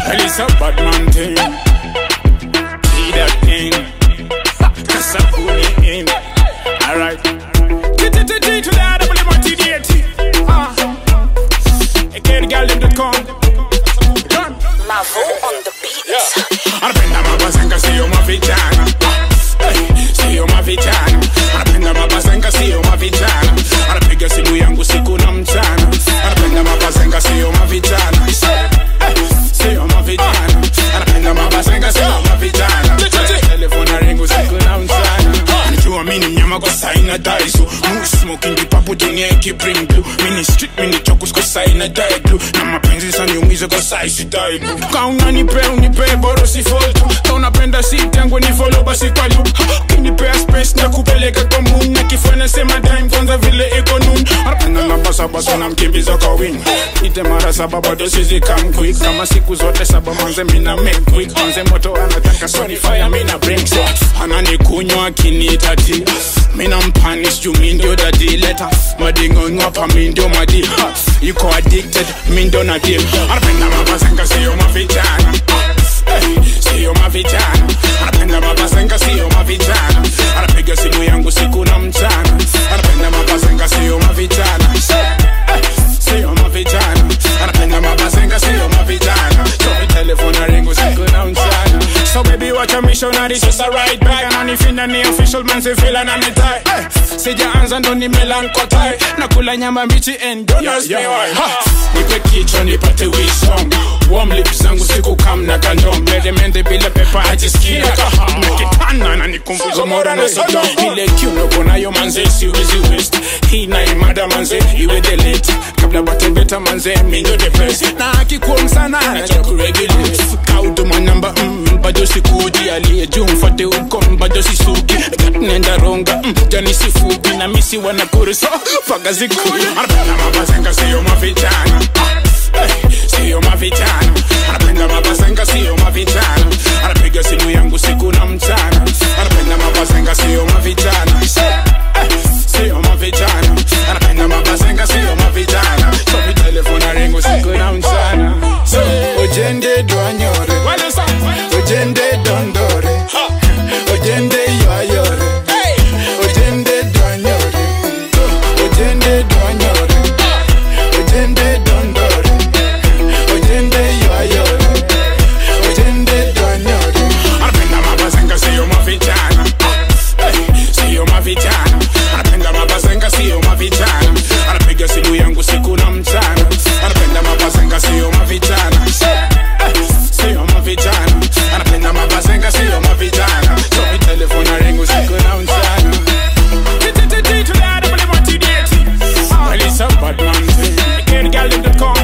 Well, it's a bad man thing. See that thing. Cause I put it in. Alright. T to that WMTDAT. Again, girl.com. Mavo on the beat. Anapenda mabazenga sio mavijana. Sio mavijana. Anapenda mabazenga sio mavijana. Anapiga simu yangu siku na mchana. Anapenda mabazenga sio mavijana. Sio mavijana. Anapenda mabazenga sio mavijana. Telefona ringu siku na mchana. Anajua mini mnyama kwa saina daisu. Moose smoking dipapu dunia iki bring blue. Mini street mini chokus kwa saina die glue. Na mapenzi saniumiza kwa saisi die blue. Kauna nipe boro si foltu. Kauna penda si tangu ni follow basi kwa loop. Kinipea space na kupeleka kwa moon. Na kifana sema time kwanza vile eko noon. Anapenda na basa basa na mkimbiza kwa wing. Ite mara saba bado sizi come quick. Kama siku zote saba manze mina make quick. Manze moto anataka soni fire mina bring sex. Anani kunywa kinita tea. Mina mpanish juu mi ndio daddy letter. Madingo ngwapa mi ndio madi. Yuko addicted mi ndio na deal. Anapenda mabazenga sio mavijana. Sio mavijana. Anapenda mabazenga sio mavijana. Anapiga simu yangu siku na mchana. Anapenda mabazenga sio mavijana. Sio mavijana. Anapenda mabazenga sio mavijana. So mi telefona ringu siku na mchana. So baby watch a missionary just a ride back. Ananifinda ni official man se feel ananitai. Sijaanza ndo nimelankotai. Nakula nyama mbichi and don't ask me why. Nipe kichwa nipate wisdom. Warm lips zangu siku kam na kandom. Mende bila pepa ajisikia kaham. Mekitana na nikumbuzo mora na sodom. Ile kiuno kona yo manze siwezi waste. Hii na imada manze iwe delete. Kabla bate beta manze minyo the best. Na akikuwa msana na chaku regulate. Kaudu manamba bado sikudi. Aliye juu mfate uko bado sisugi. Nenda ronga jani sifugi. Na misi wanakuri so faga zikuri. Anapenda mabazenga sio mavijana. Sio mavijana. Anapenda mabazenga sio mavijana. Anapiga simu yangu siku na mchana. Anapenda mabazenga sio mavijana. Sio mavijana. Anapenda mabazenga sio mavijana. So mi telefona ringu siku na mchana. So ojende duanyore. Ojende dondore. Ojende yoayore. Ojende duanyore. Ojende duanyore. Ojende dondore. Ojende yoayore. Ojende duanyore. Anapenda mabazenga sio mavijana. Sio mavijana. Anapenda mabazenga sio mavijana. Anapiga simu yangu siku na mchana. Anapenda mabazenga sio mavijana. Sio mavijana. Anapenda mabazenga sio mavijana. So mi telefona ringu siku na mchana. T to that WMTDAT. Well, it's a bad man thing. Again, girl.com.